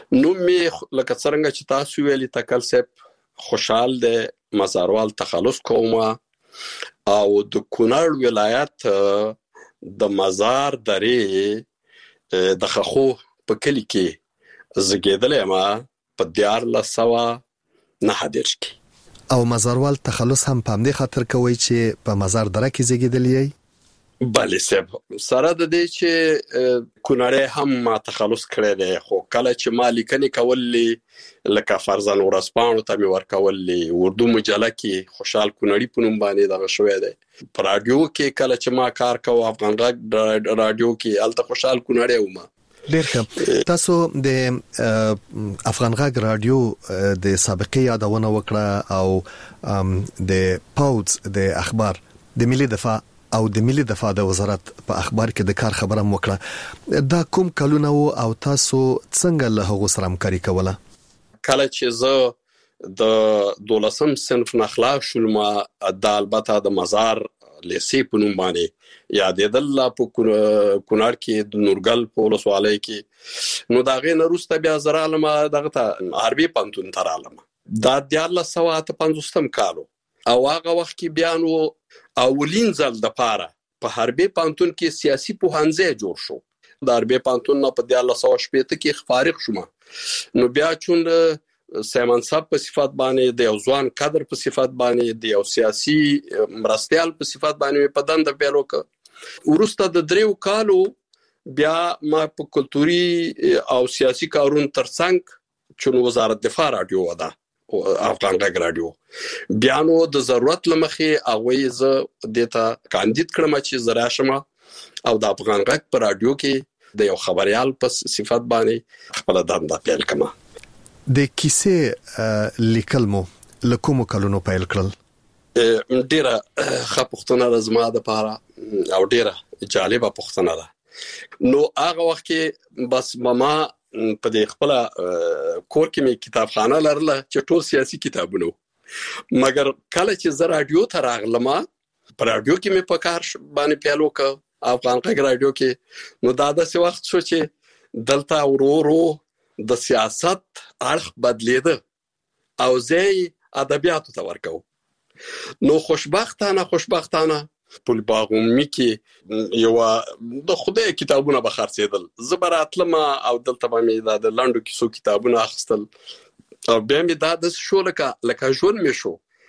نو می لکه څنګه چې تاسو ویلي تکل صاحب خوشحال دی مزاروال تخلص کومه او د کونړ ولایت د مزار درې د خخو په کلی کې زګیدلې ما په 1409 کې او مزاروال تخلص هم په همدې خاطر کوي چې په مزار دره کې زیږیدلی. بله صاحب سره د دې چې کونړی هم ما تخلص کړی دی خو کله چې ما لیکنې کولې لکه فرزان ورځپاڼو ته مې ورکولې اردو مجله کې خوشحال کونړي په نوم باندې دغه شوی دی په راډیو کې کله چې ما کار کوم افغان غږ راډیو کې هلته خوشحال کونړی وم. ډیر ښه. تاسو د افغان غږ راډیو د سابقې یادونه وکړه او د پاوز د اخبار د ملي دفاع او د ملي دفاع د وزارت په اخبار کې د کار خبره وکړه. دا کوم کلونه او تاسو څنګه له هغو سره همکاري کوله؟ کله چې زه د 12م صنف نه خلاص شوم د البته د مزار لیسې په نوم باندې یادېدل په کونړ کې د نورګل په ولسوالۍ کې نو دا غي نه وروسته بیا زه رالم دغه ته حربي پوهنتون ته رالم دا 1958 کال او هغه وخت کې بیا نو اولین ځل د پاره په حربي پوهنتون کې سیاسي پوهنځی جوړ شو. د حربي پوهنتون نه په 1960 کې فارغ شوم نو بیا چون سیمن صاحب په صفات باندې د یو ځوان کادر په صفات باندې د یو سیاسي مرستيال په صفات باندې په دنده پیلو ک ورسته د دریو کالو بیا ما په کلتوري او سیاسي کارون ترڅنګ چون وزارت دفاع راډیو ودا افغان غږ راډیو بیا نو د ضرورت لمخې هغه ز دیتا کاندید کړم چې زرا شمه او د افغان غږ په راډیو کې د یو خبريال په صفات باندې خپل دنده پیل کړم. د کیسې لیکل مو لکومو کلونو پیل کړل؟ ډیره ښه پوښتنه ده زما د پاره او ډیره جالبه پوښتنه ده. نو هغه وخت کې بس ماما په دې خپل کور کې مې کتابخانه لرله چې ټول سیاسي کتابونه مګر کله چې زه راډیو ته راغلم په راډیو کې مې په کار باندې پیل وکړ افغان غږ راډیو کې نو دا داسې وخت شو چې دلته ورو د سیاست اړخ بدلیده او زه ادبیاتو ته ورکو نو خوشبختانه په باغومي کې یو د خدای کتابونه به خرڅېدل زبراتلم او دلته به د لاندو کیسو کتابونه اخستل او بیا مې دا د شو لکه ژوند مې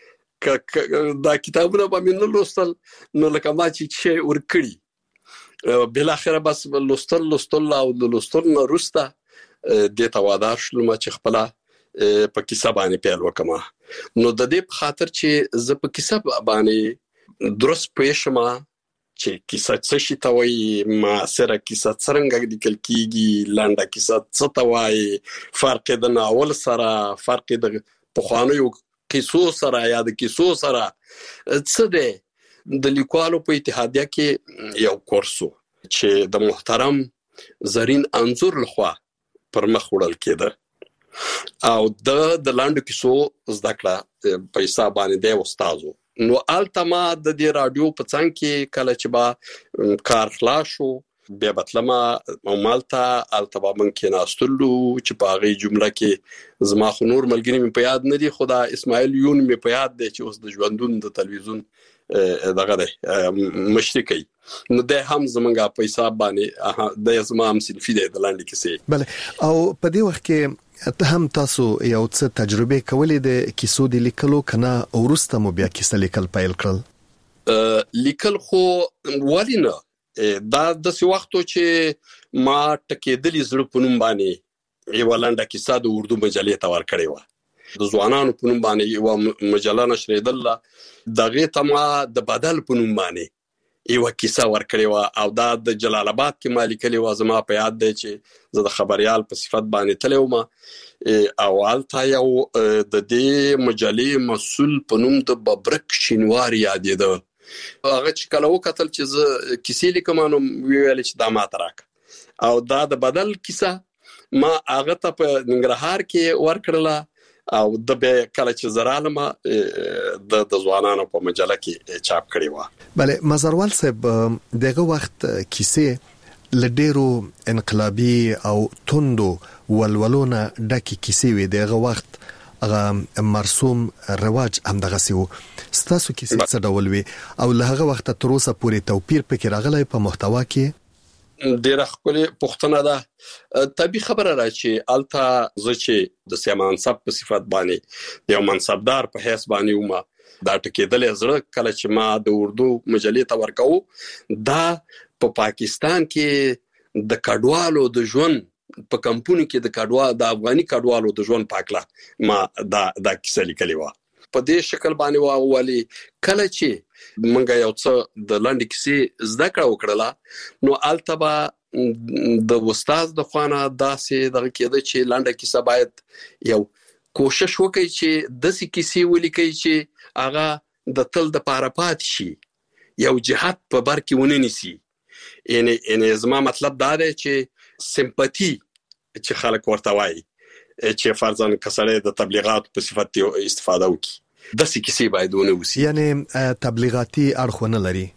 شو دا کتابونه به مې نه لوستل نو لکه ما چې ورکړي بل اخره بس لوستل او د لوستل نه وروسته د توادار شلم چې خپل په کیسه باندې پیل وکم نو د دې په خاطر چې زه په کیسه باندې درس پېښم چې کیسه څه شي ته وایي ما سره کیسه څنګه لیکل کیږي لنډه کیسه څه ته وایي فرق د ناول سره فرق د پخوانیو کیسو سره یا د کیسو سره څه دی د لیکوالو په اتحادیه کې یو کورسو چې د محترم زرین انزور لخوا پر مخ وړل کېده او د لاندو کیسو زده کړه په حساب باندې د استادو نو التما د دې راډیو په څنګ کې کله چې با کار خلاص شو بیا بتلما او مالتا التبا من کې ناستلو چې په هغه جمله کې زما خو نور ملګری مې په یاد نه دي خدا اسماعیل یون مې په یاد دی چې اوس د ژوندون د تلویزیون دغه دی مشري کوي نو د هم زمونږه په حساب باندې د زما هم صنفي دی د لاندې کیسې. بله او په دې وخت کې ته هم تاسو یو څه تجربه کولې د کیسو د لیکلو کنه ورسته مو بیا کیسه لیکل پیل کړل؟ لیکل خو ولینه دا د څه وختو چې ما ټکېدلې زړه په نوم باندې یو لنډه کیسه د اردو مجلې ته ورکړې و د ځوانانو په نوم باندې یو مجله نشریدله دغه تما د بدل په نوم باندې یو کیسه ورکړې و او دا د جلال آباد کې ما لیکلې و زما په یاد دی چې زه د خبريال په صفت باندې تللی وم او هلته یو د دې مجلې مسؤل په نوم د ببرک شینوار یادېده هغه چې کله وکتل چې زه کیسې لیکم نو ویل چې دا ماته راکړه او دا د بدل کیسه ما هغه ته په ننګرهار کې ورکړله او د به کله چې زرالم د ځوانانو په مجله کې چاپ کړی و. بله مزاروال صاحب دغه وخت کیسې لډیرو انقلابي او توندو ولولونه ډکه کیسې وي دغه وخت هغه مرسوم رواج هم دغه سیو ستاسو کیسې څه ډول وي او له هغه وخت تر اوسه پورې توپیر پکې راغلی په محتوا کې ډیره خپل پښتنه ده طبي خبره را چې التا زچې د سیمانصب په صفت باندې یو منصبدار په حیث باندې ومه دا ټکیدل زړه کله چې ما د اردو مجلې ته ورکاو دا په پاکستان کې د کډوالو د ژوند په کمپونی کې د کډوالو د افغاني کډوالو د ژوند پاکله ما دا کیسه لیکلې و په دې شکل باندې واولي کله چې منګه یو څه د لاندې کیسې زده کړه وکړه نو التبا د استاد د خوانه داسې دغه کېده چې لانډه کیسه باید یو کوشش وکړي چې د سې کیسې ولیکي چې هغه د تل د پاره پات شي یو جهاد په بر کې ونه نیسي یعنی زما مطلب دا دی چې سمپاتی چې خلک ورته وایي چې فرضاً کسړې د تبلیغات په صفت استفاده وکړي د سې کیسې باید ونه وسی یعنی تبلیغاتي اړخ نه لري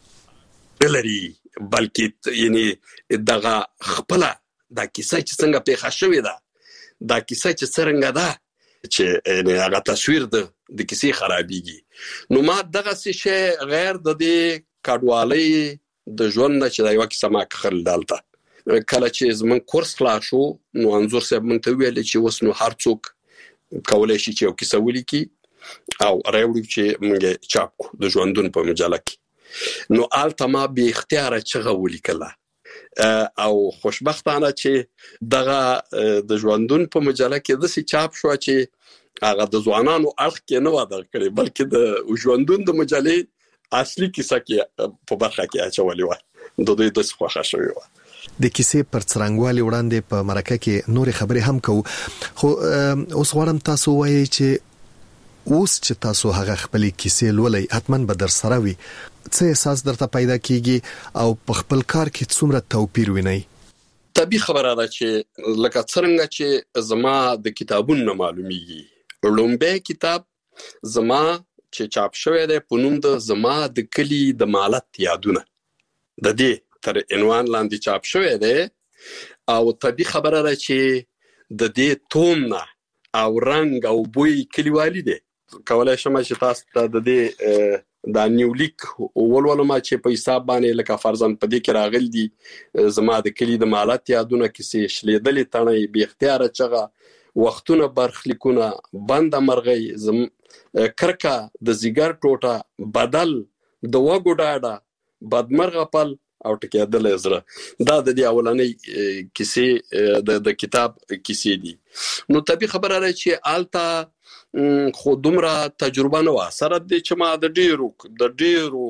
بلکې یعنی دغه خپل د کیسه چې څنګه پیښه شوې ده دا کیسه چې څنګه ده چې هغه تصویر د کیسې خرابېږي نو ما دغه څه غیر د دې کډوالۍ د ژوند نه چې دا یو کیسه ما خل دالته کله چې زمون کورس خلاص شو نو انځور صاحب مونږ ته ویل چې وس نو هر څوک کولای شي چې یو کیسه ولیکي او راوړي چې مونږ چاپ کو د ژوندون په مجله کې نو الته ما به اختیار چغه ولیکله او خوشبختانه چې دغه د ژوندون په مجله کې د سې چاپ شو چې هغه د ځوانانو اړخ کې نه وادر کړي بلکې د ژوندون د مجلې اصلي کیسه کې په برخه کې اچولې و د دوی د څخه شوی و د کیسې پر څرنګوالي وړاندې په مرکه کې نور خبرې هم کوو خو اوس غواړم تاسو وایي چې اوس چې تاسو هغه خپل کیسې لولئ حتماً به در سره وي څه احساس درته پیدا کیږي او په خپل کار کې څومره توپیر وینئ طبي خبره ده چې لکه څنګه چې زما د کتابونو معلومیږي لومبه کتاب زما چې چاپ شوی دی په نوم د زما د کلی د مالت یادونه د دې تر عنوان لاندې چاپ شوی دی او طبي خبره ده چې د دې تون او رنگ او بوی کلیوالي دی کولای شم چې تاسو ته د دې د نیولیک ولولما چې په حساب باندې لکه فرضاً په دې کې راغل دي زما د کلی د مالت یادونه کیسې شلیدلې تڼۍ به اختیار چغه وختونه برخلیکونه بند مرغۍ کرکا د زیګر ټوټه بدل د وګو ډاډه بدمرغه پل او ټکیدل زړه دا د دې اولنۍ کیسې د کتاب کیسې دي نو طبي خبره ده چې التا خو دومره تجربه نه و سره د چې ما د ډیرو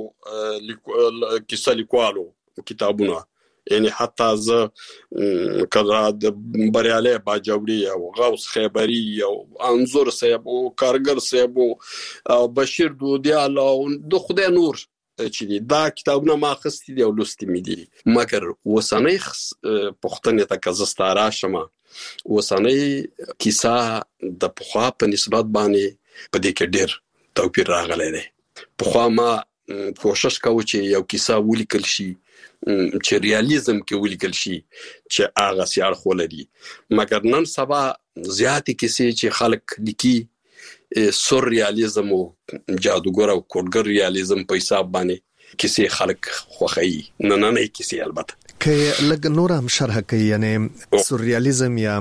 کیسه لیکوالو کتابونه یعنی حتی ز کله د بریاله باجوړي او غوث خیبری او انزور صاحب او کارګر صاحب او بشیر دودیال او د خدای نور چې دا کتابونه ما خستې دي او لوستې مې دي مګر وسنۍ پښتنې ته کزستاره شمه وسنۍ کیسه د پخوا په نسبت باندې په دې کې ډېر توپیر راغلی دی پخوا ما کوشش کوم چې یو کیسه ولیکل شي چې ریالیزم کې ولیکل شي چې هغه سیار خو لري مګر نن سبا زیاتې کیسې چې خلک لیکي سور ریالیزم او جادوګر او کوډګر ریالیزم په حساب باندې کیسې خلک خوخی نه کیسې البته که لګ نور هم شرح کوي یعنی سور ریالیزم یا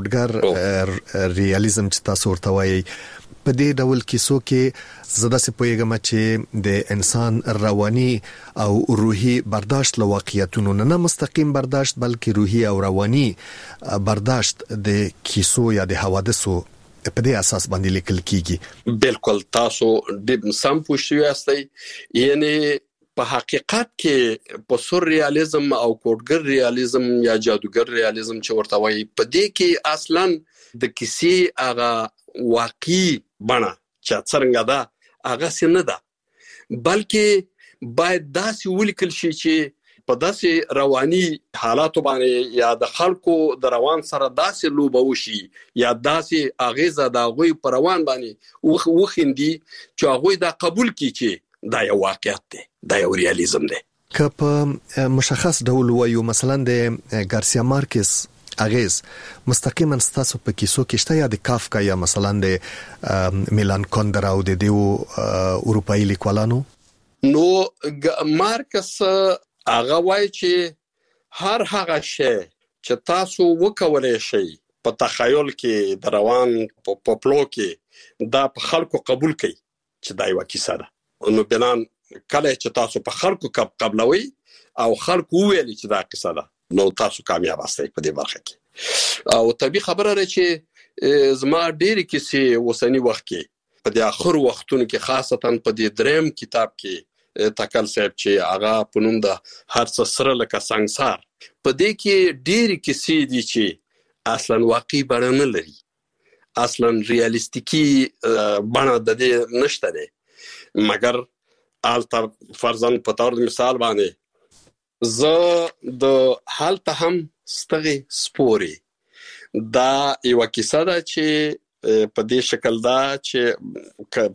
کوډګر ریالیزم چې تاسو ورته وایي په دې ډول کیسو کې زده سي پويګم چې د انسان رواني او روحي برداشت له واقعیتونو نه مستقیم برداشت بلکې روحي او رواني برداشت د کیسو یا د حوادثو په دې اساس باندې لیکل کیږي بالکل تاسو د سم پوښتنه یاستئ یعنی په حقیقت کې په سور ریالیزم او کوډګر ریالیزم یا جادوګر ریالیزم چې ورته وایي په دې کې اصلا د کیسې هغه واقعي بڼه چې څنګه ده هغه څنګه نه ده بلکې باید داسې ولیکل شي چې په داسې رواني حالاتو باندې یا د خلکو د روان سره داسې لوبه وشي یا داسې اغیزه د غوي پر روان باندې وخندي چې هغه دا قبول کړي چې دا یو واقعیت دی دا یو ریالیزم دی که په مشخص ډول وایو مثلا د ګارسیا مارکس اغیز مستقیما ستاسو په کیسو کې شته یا د کافکا یا مثلا د میلان کندرا او د دیو اروپایي لیکوالانو؟ نو مارکس هغه وایي چې هر هغه شی چې تاسو وکولای شئ په تخیل کې د روان په پلو کې دا په خلکو قبول کړئ چې دا یو کیسه ده، نو بنان کله چې تاسو په خلکو قبلوي او خلکو ویل چې دا کیسه ده نو تاسو کامیاب اوسئ په دې برخه کې. او طبيعي خبره ده چې زما ډېری کیسې وسنی وخت کې په دې اخر وختونو کې خاصتا په دې دریم کتاب کې تکل صاحب چې هغه په نوم د هر څه سره لکه سنگسار په دې کې ډېری کیسې دي چې اصلا واقعي بڼه نه لري، اصلا ریالیستیکی بڼه د دې نشته ده، مګر البته فرضاً په تور مثال باندې زه د حالت هم ستغي سپوري دا یو کیسه ده چې په دې شکل دا چې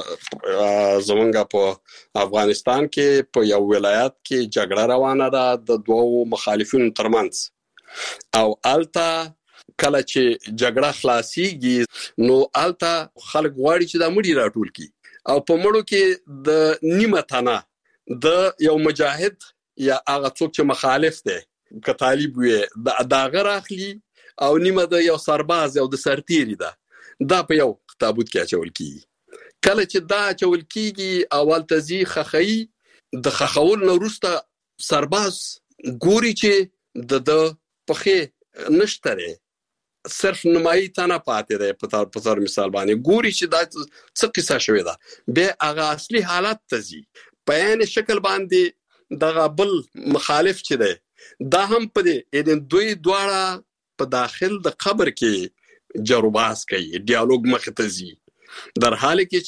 په زمونږ په افغانستان کې په یو ولایت کې جګړه روانه ده د دوو مخالفینو ترمنځ، او البته کله چې جګړه خلاصيږي نو البته خلک غواړي چې دا مړي راټول کړي او په مړو کې د نیمه تنه د یو مجاهد یا هغه څوک چې مخالف دی که طالب وي دا غیر اخلي او نیمه د یو سرباز او د سرتیری ده دا په یو تابوت کې اچول کیږي. کله چې دا اچول کیږي اول تزي خخي د خخول نو وروسته سرباز ګوري چې د پخې نشتره صرف نمایي تنه پاتې ده په تور مثال باندې ګوري چې دا څه قصه شوې ده به هغه اصلي حالت تزي په عین شکل باندې دغه بل مخالف چې ده دا هم په دې دوی دواړه په داخل د قبر کې جروباس کوي ډیالوګ مخ ته زی در حال کې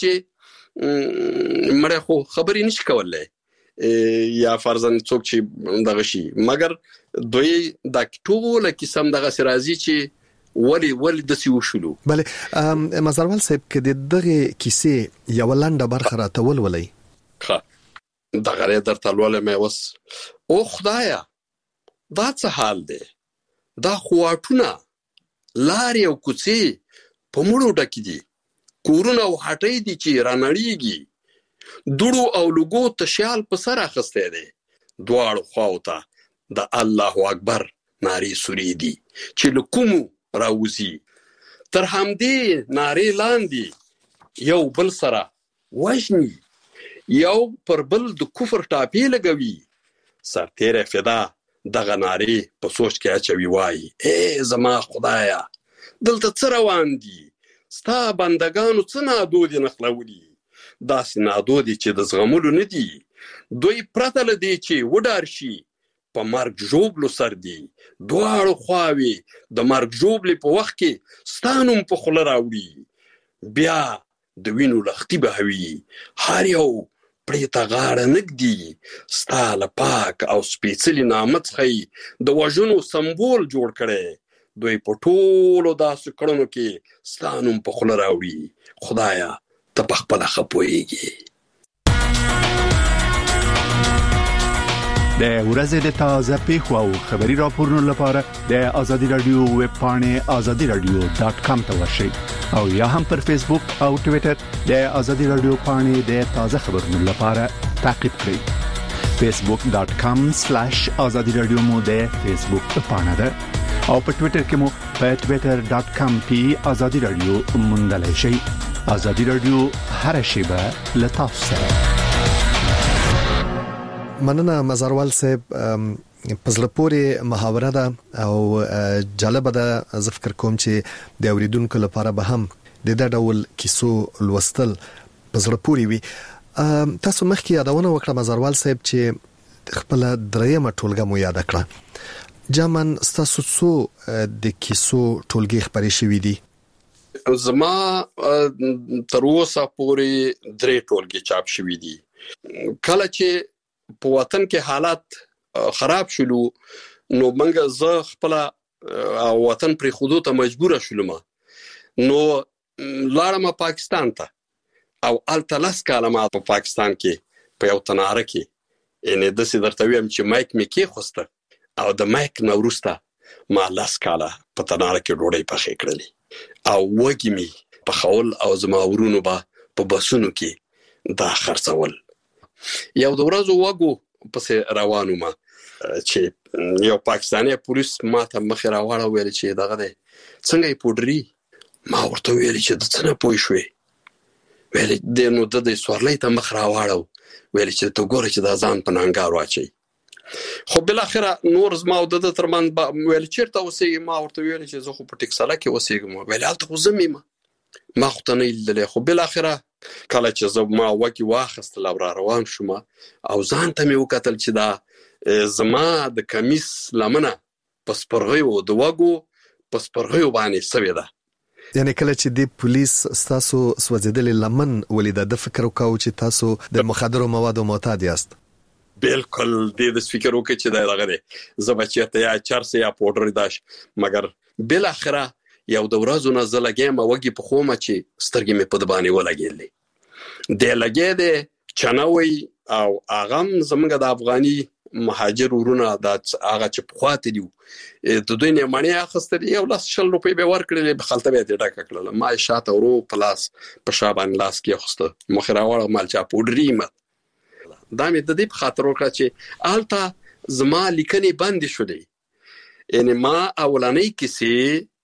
چې مړ خو خبرې نشي کولای یا فرضاً څوک چې دغه شي، مګر دوی د ټوله قسم دغه سرازي چې ولی د سی وشلو. بله مزروال صاحب کې دغه کیسې یو لنډه برخه راتول ولای ښه دغه درته ولې مې وس او خدایا دا څه حال دی، دا خواټونه لارې او کوڅې په مړو ډکې دي، کورونه او هټۍ دي چې رانړېږي، دوړو او لوګو تشیال په سر اخستی دی، دواړو خواو ته د الله اکبر نارې سوري دي چې له کومو راوزي، تر همدې نارې لاندې یو بل سره وژني، یو پر بل د کفر ټاپې لګوي، سرتیری فدا دغه نارې په سوچ کې اچوي وایي ای زما خدایا دلته څه روان دي، ستا بندگانو څه نادودې نخلولي، داسې نادودې چې د زغملو نه دي، دوی پرته له دې چې وډار شي په مرګ ژوبلو سر دي، دواړو خواوې د مرګ ژوبلې په وخت کې ستانوم په خوله راوړي، بیا د وینو لختي بهوي، هر یو پرې ته غاړه نږدي، ستا له پاک او سپېڅلي نامه څخه د وژنو سمبول جوړ کړی، دوی په ټولو داسې کړنو کې ستانوم په خوله راوړي، خدایا ته په خپله ښه پوهېږې. د ورځې د تازه پیښو او خبري راپورونو لپاره د آزادي رادیو ویب پاڼې azadiradio.com ته ورشئ او یا هم پر فیسبوک او ټوئیټر د آزادي رادیو پاڼې د تازه خبرونو لپاره تعقیب کړئ. facebook.com/azadiradio مو د فیسبوک پاڼه ده او په ټوئیټر کې مو په twitter.com/azadiradio موندلای شئ. آزادي رادیو هر شیبه له تاسو سره. مننه مزروال صاحب، پزله پورې محاوره ده او جالب ده، زه فکر کوم چې د اوریدونکو لپاره به هم د ډول کیسو لوستل پزله پورې وي. تاسو مخکې یادونه وکړه مزروال صاحب چې خپل دریمه ټولګه مو یاد کړه، جامن تاسو څو د کیسو ټولګي خبرې شوې دي؟ زما تر اوسه پورې 3 ټولګي چاپ شوې دي. کله چې په وطن کې حالات خراب شلو نو منګه زه خپل وطن پر خودو ته مجبور شولم، نو لاړم پاکستان ته او التلس کاله ما په پاکستان کې په یو تناره کې یعنی د سې درته ویم چې مایک مې کې خوسته او د مایک نو وروسته ما 10 کاله په تناره کې ډوډۍ پخې کړلې او وږي مې په خول او زما ورونو په بسونو کې دا خرڅول. یو د ورځو وګو پسې روانو ما چې یو پاکستاني پولیس ما ته مخ راوړ ویل چې دغه دی څنګه یې پودري. ما ورته ویل چې د څه نه پوه شوې. ویل د نو د سوارلۍ ته مخ راوړ ویل چې ته ګوره چې دا ځان په نانګار واچي. خو بل اخره نور زما او د ترمن ویل چیرته اوسېږي. ما ورته ویل چې زه خو په ټیکسلا کې اوسېږم. ویل هلته خو زه مې ما خو ته نه لیدلې. خو بل اخره کله چې زه ما وګي واخیستل او را روان شوم او ځان ته مې وکتل چې دا زما د کمیس لمنه په سپرغیو د وګو په سپرغیو باندې سوي ده. یعنی کله چې دی پولیس تاسو سوځیدلې لمن ولید د فکر وکاو چې تاسو د مخدرو موادو معتاد یاست. بالکل د فکر وکړ چې دا لغه دی زه بچیته یا چرس یا پودر داش. مګر بل اخره یو د ورځو نه زه لګیم وګي په خومه چې سترګې مې په د باندې ولګېلې. د لګې د چنوي او اغم زمونږ د افغاني مهاجر ورونه د هغه چې په خواته دی د دوی نه مانی اخستل یو 100 روپۍ به ورکړلې به خلته به ډکه کړل. ما شاته ورو پلاس په شابان لاس کې خوسته مخراوړ مال چا پودري ما دا مې د دې په خاطر وکړه چې الته زما لیکنې بند شولې. یعنی ما اولانې کیسې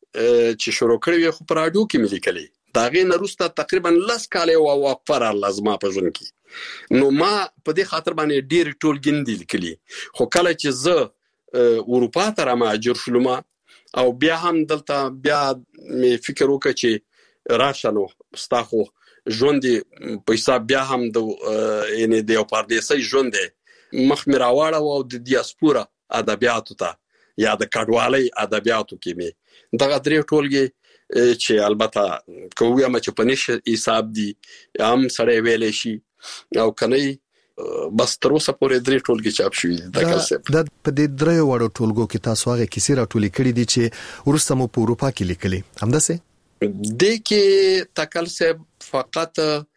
چې شروع کړې خو پر راډیو کې مې لیکلې دا غي نه روسته تقریبا 10 کال او وقفه لازمه په ژوند کې. نو ما په دې خاطر باندې ډېر ټولګین دي لیکلي. خو کله چې زه اروپا ته را مهاجر شوم او بیا هم دلته بیا مې فکر وکړ چې راشنو ستاخو ژوند په حساب بیا هم د یعنی د یو پردیسي ژوند مخ مې راوړاو او د دیاسپورا ادبیاتو ته یا د کډوالۍ ادبیاتو کې مې دغه درې ټولګي چې البته کوم چې په نش حساب دي هم سره ویلې شي او کني بس تر اوسه پورې درې ټولګي چاپ شوي دي. دا په دې درې وړو ټولګو کې تاسو هغه کیسې راټولې کړې دي چې ورسته مو په اروپا کې لیکلي همداسې د کې تکل صاحب فقط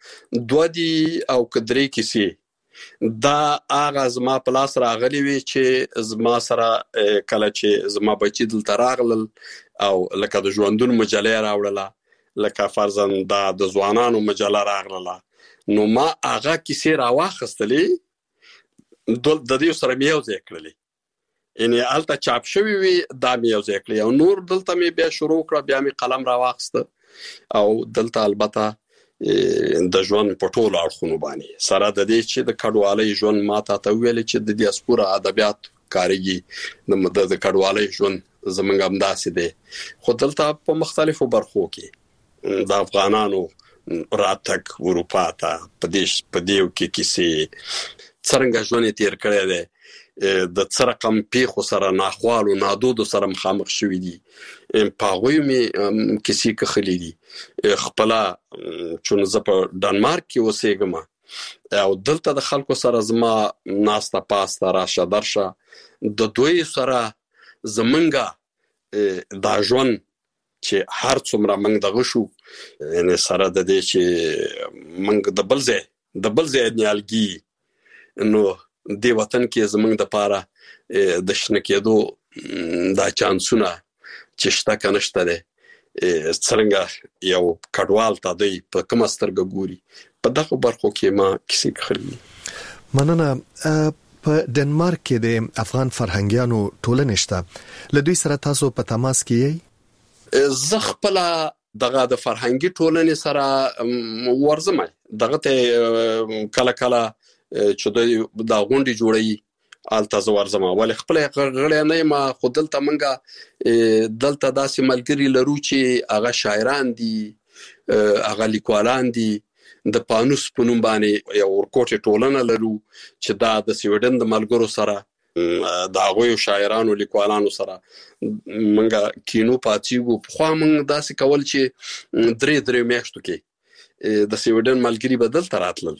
2 دي او کدرې کیسې دا اغاز ما پلاس راغلی وی چې زما سره کله چې زما بچی دلته راغلل او لکه د ژوندون مجله راوړله لکه فرضاً د ځوانانو مجله راغله نو ما هغه کیسې راواخستلې د دې سره مې یو ځای کړلې. یعنی الته چاپ شوی وي دا مې یو ځای کړلې او نور دلته مې بیا شروع کړ بیا مې قلم راواخسته او دلته البته د ژوند په ټولو اړخونو باندې سره د دې چې د کډوالۍ ژوند ماته ته ویل چې د دیاسپورا ادبیات کاریږي د کډوالۍ ژوند زمونږ هم داسې دی. خو دلته په مختلفو برخو کې د افغانانو راتګ اروپا ته په دې کې کیسې څنګه ژوند تیر کړی دی د څرقم پیخو سره ناخوالو نادودو سره مخامخ شوې دي په هغوی مې کیسې کخلې دي. خپل چون زه په ډنمارک کې اوسېږم او دلته د خلکو سره زما ناسته پاسته راشه درشه د دوی سره زمونږه دا ژوند چې هر څومره موږ دغه شو یعنی سره د دې چې موږ د بل ځای نیالګي نو د وطن کې زمونږ د پاره د شنه کېدو دا چانسونه چې شته کنهشته ده څنګه یو کډوال ته دی په کوم سترګه ګوري په دغه برخو کې ما کیسې کړې. مننه. په ډنمارک کې د افغان فرهنګیانو ټولنه شته لدوی سره تاسو په تماس کې یې؟ زه خپل دغه د فرهنګي ټولنې سره ورزم دغه ته کله کله چې د غونډې جوړي آلته زوار زما ول خپل غړې نه ما خودلته منګه دلته داسې ملګری لرو چې هغه شاعران دي هغه لیکوالان دي د پانوس په نوم باندې یو ورکوټه ټولنه لرو چې دا د سویډن د ملګرو سره دا غوي شاعرانو لیکوالانو سره منګه کینو پاتیګو خو موږ داسې کول چې درې میاشتو کې د سویډن ملګری بدل تراتل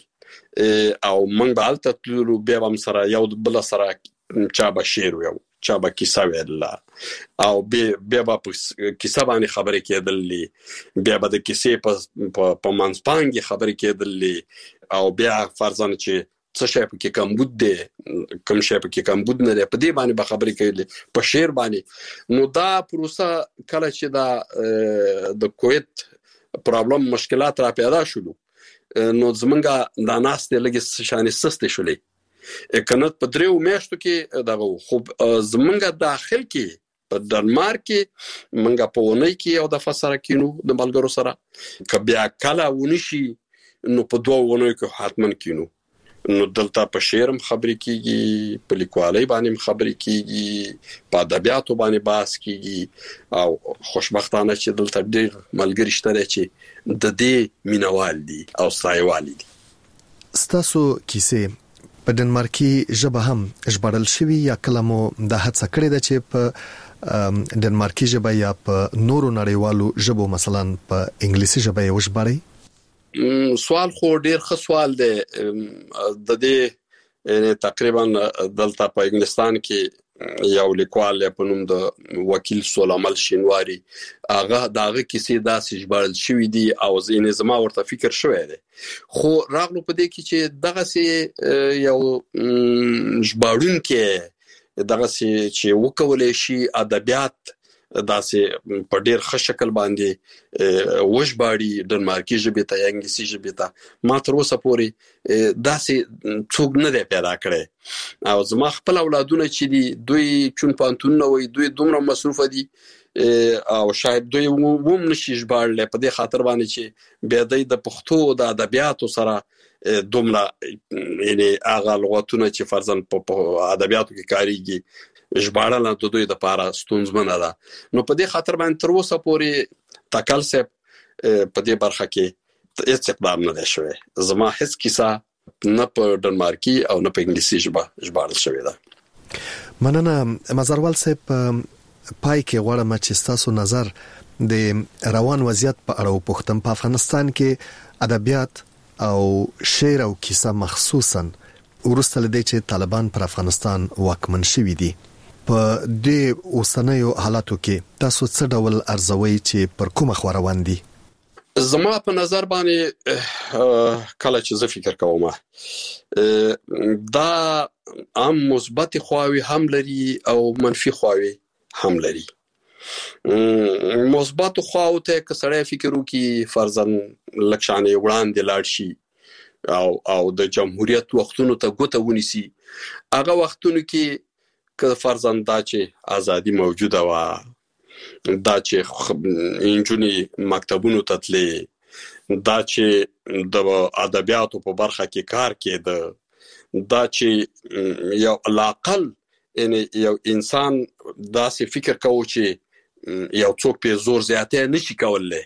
او موږ به الته تلو بیا هم سره یو بل سره چا به شعر یو چا به کیسه ویل او بیا به کیسه باندې خبرې کېدل بیا به د کیسې په منځپانګې خبرې کېدل او بیا فرضاً چې څه شی پکې کمبود دی کوم شی پکې کمبود نه دی په دې باندې به خبرې کوي په شعر باندې. نو دا پروسه کله چې دا د کویت پرابلم مشکلات را پیدا شولو نو زمونږه دا ناستې لږې شانې سستې شولې کنه په 3 میاشتو کې دغه خو زمونږه داخل کې په ډنمارک کې منګه په ونې کې یو د فسره کینو د ملګرو سره ک بیا کله ونشي نو په 2 ونې کې حتمن کینو. نو دلته په شعرم خبرې کیږي په لیکوالۍ باندې خبرې کیږي په ادبیاتو باندې بحث کیږي او خوشبختانه چې دلته ډېر ملګری شته چې د دې مینوال دي او سایوال دي. ستاسو کیسه په ډنمارکي ژبه هم ژباړل شوی یا کلمو د هڅه کړې ده چې په ډنمارکي ژبه یا په نورو نړیوالو ژبو مثلا په انګلیسي ژبه یې وژباړي؟ سوال خو ډیر ښه سوال دی. د دې تقریبا دلته په انګلستان کې یو لیکوال په نوم د وکیل سولامل شینواری هغه داغه کیسې داسې ژباړل شوې دي او زینې زما ورته فکر شوی دی خو راغلو په دې کې چې دغه سي یو ژباړون کې دغه سي چې وکولې شي ادبیات داسې په ډیر ښه شکل باندې وژباړي ډنمارکي ژبه ته یا انګلیسي ژبه ته ما تر اوسه پورې داسې څوک نه دی پیدا کړی او زما خپل اولادونه چې دي دوی چون پانتون نه وي دوی دومره مصروف دي او شاید دوی ووم نشي ژباړل په دې خاطر باندې چې بیا د پښتو د ادبیاتو سره دومره یعنی هغه لغتونه چې فرضاً په ادبیاتو کې کاریږي ژباړل د دوی د پاره ستونزمنه ده. نو په دې خاطر باندې تر اوسه پورې تکل سپ په دې برخه کې هیڅ اقدام نه دی شوی. زما هیڅ کیسه نه په ډنمارکي او نه په انګلیسي ژبه ژباړل شوې ده. مننه مزروال صاحب. پای کې غواړم چې تاسو نظر د روان وضعیت په اړه وپوښتم. په افغانستان کې ادبیات او شعر او کیسه مخصوصا ورسته لدې چې طالبان پر افغانستان واکمن شوي دي په دې اوسنیو حالاتو کې تاسو څه ډول ارزوي چې پر کومه خوا روان دي؟ زما په نظر باندې کله چې زه فکر کوم دا هم مثبت خواوي هم لري او منفي خواوي هم لري. مثبت خواو ته که سړی فکر وکړي فرضاً لکشانې وړاندې لاړ شي او د جمهوریت وختونو ته ګوته ونیسي هغه وختونو کې که فرضاً دا چې ازادي موجوده و دا چې انجونی مکتبونو ته تلې دا چې د ادبیاتو په برخه کې کار کېده دا چې یو علاقل یو انسان داسې فکر کوي چې یو څوک په زور زیاتې نشي کولای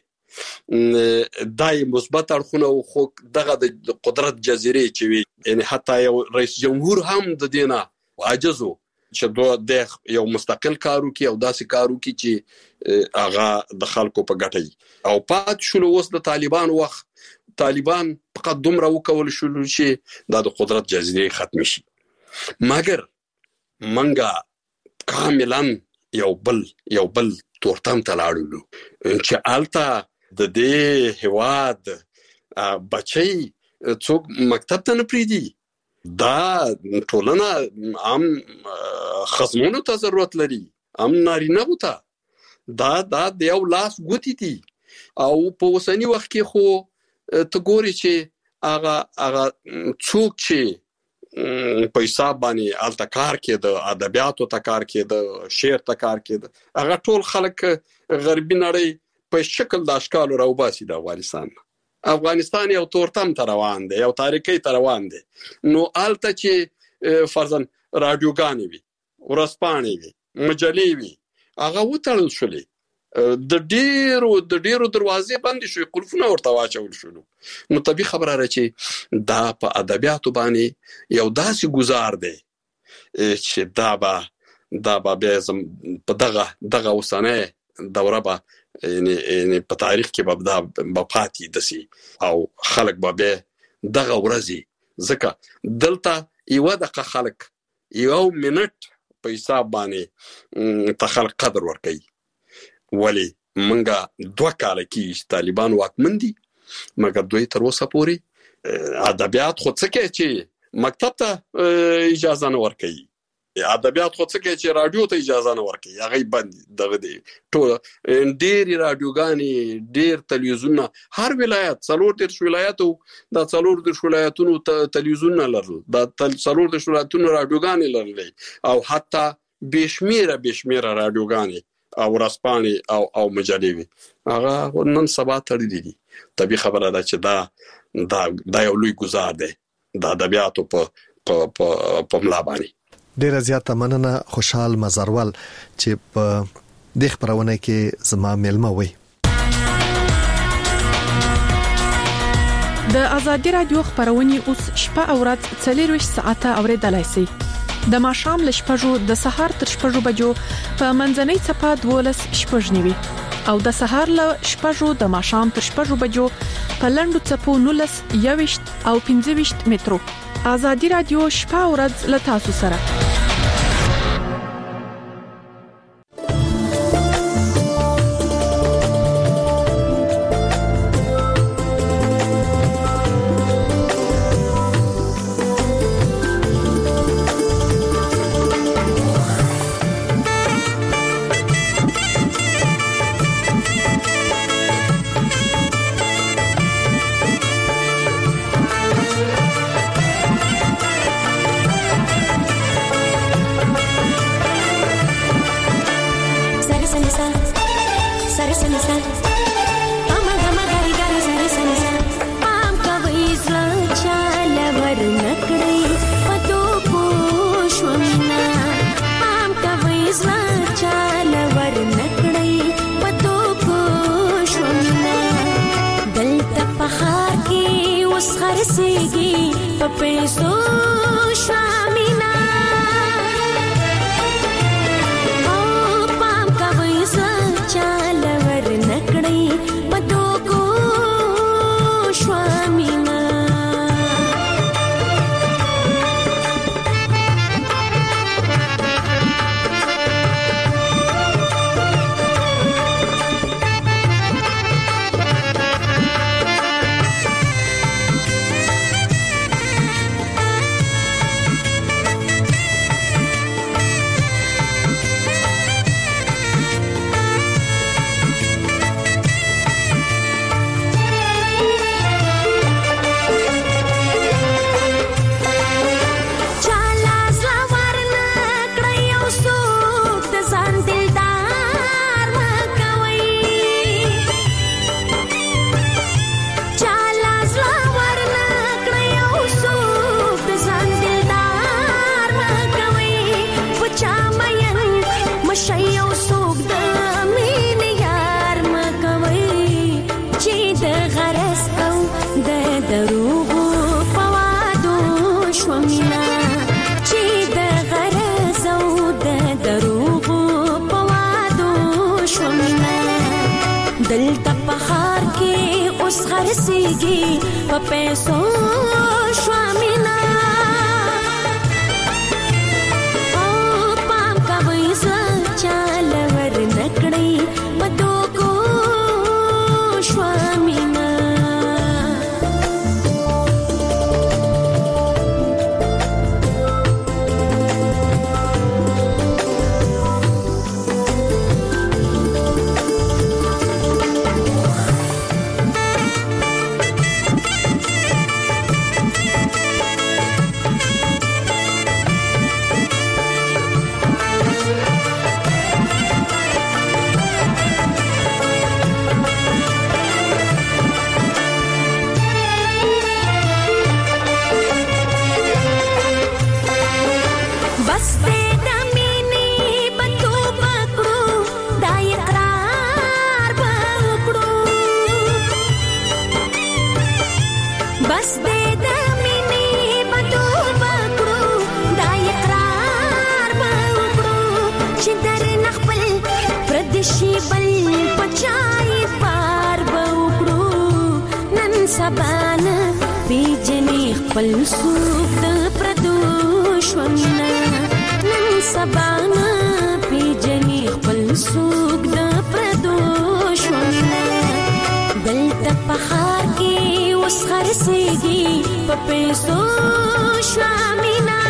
دای مثبت اړخونه خو دغه د قدرت جزیره چې وي یعنی حتی یو رئیس جمهور هم د دینه عاجزو چې د یو مستقل کارو کې او داسې کارو کې چې هغه د خلکو په ګټه او پات شول اوس د طالبان وخت طالبان فقط دومره وکول شول چې د قدرت جزیره ختم شي مګر منګه کاملا یو بل تورتم تلاړو چې الته د دې هواد بچي څوک مکتب ته نه پریدي دا ټولنه هم خصمونو ته ضرورت لري هم نارینه وته دا د یو لاس ګوتی دي او په وسنی وخت کې خو ته ګوري چې هغه څوک چې په حساب باندې الته کار کې د ادبیاتو ته کار کې د شعر ته کار کې هغه ټول خلک غربي نړۍ په شکل د اشکال راوباسي د افغانستان یو تورتم ته روان دی یو تاریخي ته روان دی نو الته چې فرضاً رادیوګانې وي ورځپاڼې وي مجلې وي هغه وتړل شولې د ډیرو دروازې بندې شوې قلفونه ورته واچول شول نو طبيعي خبره را چې دا په ادبیاتو باندې یو داسې گزار دی چې دا به په دغه وسنه دوره به یعنی په تاریخ کې به پاتې دسي او خلک به دغه ورځي ځکه دلته یو دغه خلک یو منټ په حساب باندې ته خلک قدر ورکوي ولی منګه 2 کال کې طالبان واکمن دي مګر دوی تر اوسه پورې ادبیات خو څه کوي چې مکتب ته اجازه نه ورکوي، ادبیات خو څه کې چې رادیو ته اجازه نه ورکوي، هغه بند دغه دی. ټول ډېر رادیوګانې، ډېر تلویزیونونه، هر ولایت 40 ولایتو د 40 ولایتونو تلویزیونونه لرل، د 40 ولایتونو رادیوګانې لرلې، او حتی بشمیره رادیوګانې او ورځپاڼې او مجلې وي. هغه نن سبا تړلې دي. طبیعي خبره ده چې دا یو لوی ګزار دی د ادبیاتو په ملا باندې. ډیره زیاته مننه خوشحال مزروال چې په د خبرونه کې زما ملما وي. د ازادي رادیو خبرونه اوس شپه او ورځ 24 ساعته اوریدلای شئ. د ماښام ل شپږو د سهار تر شپږو بجو په منځنۍ صفه 12 شپږنیوي او د سهار ل شپږو د ماښام تر شپږو بجو په لندو صفو 19 21 او 25 مترو. ازادي رادیو شپه او ورځ ل تاسو سره. دلته په خار کې اوس خرڅېږي په پیسو آشنا مینا